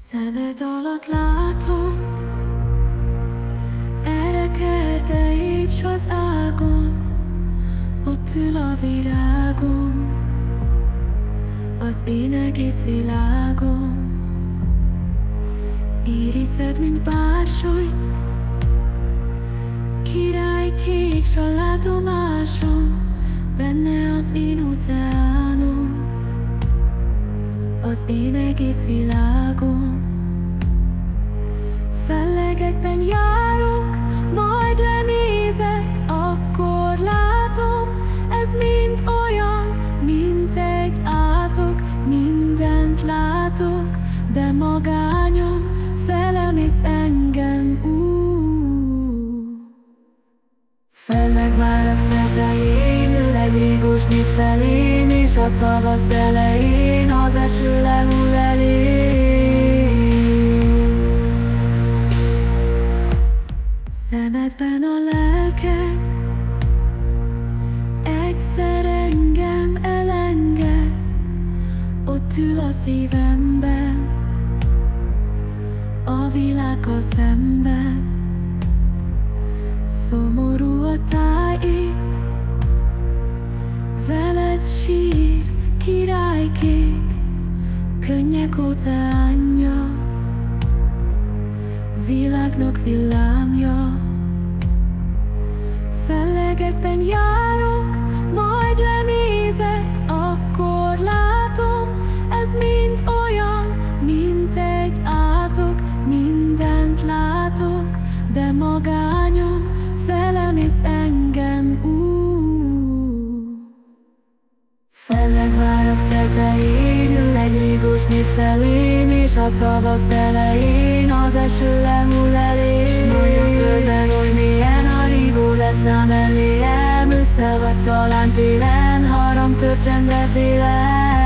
Szemed alatt látom, erekelte így s az ágon, ott ül a virágom, az én egész világom. Iriszed, mint bársony, király kék s a látomásom, benne az én óceánom, az én egész világom. Fellegekben járok, majd lenézek, akkor látom, ez mind olyan, mint egy átok. Mindent látok, de magányom felemész engem. Felleg várak tetején ül egy rigós néz felém, és a tavasz elején az eső lehull elém. Szemedben a lelked egyszer engem elenged, ott ül a szívemben, a világgal szemben. Szomorú a táj, veled sír, királykék, könnyek óceánja, világnak villámja. Fellegekben járok, majd lenézek, akkor látom, ez mind olyan, mint egy átok. Mindent látok, de magányom felemész engem. Felleg várak tetején ül egy rigós néz felém, és a tavasz elején az eső lehull elém. S mondja földben, hogy milyen a rigó leszáll elém, össze vagy talán télen, harangtör csendbe délen.